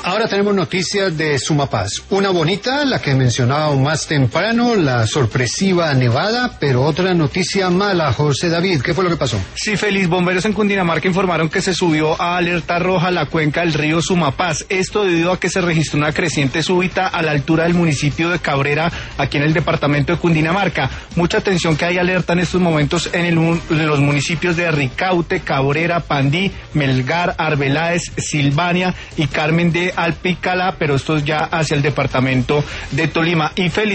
Ahora tenemos noticias de Sumapaz. Una bonita, la que mencionaba más temprano, la sorpresiva nevada, pero otra noticia mala, José David. ¿Qué fue lo que pasó? Sí, Félix, bomberos en Cundinamarca informaron que se subió a alerta roja la cuenca del río Sumapaz. Esto debido a que se registró una creciente súbita a la altura del municipio de Cabrera, aquí en el departamento de Cundinamarca. Mucha atención que hay alerta en estos momentos en los municipios de Ricaute, Cabrera, Pandí, Melgar, Arbeláez, Silvania y Carmen de Alpicalá, pero esto es ya hacia el departamento de Tolima. Y Félix,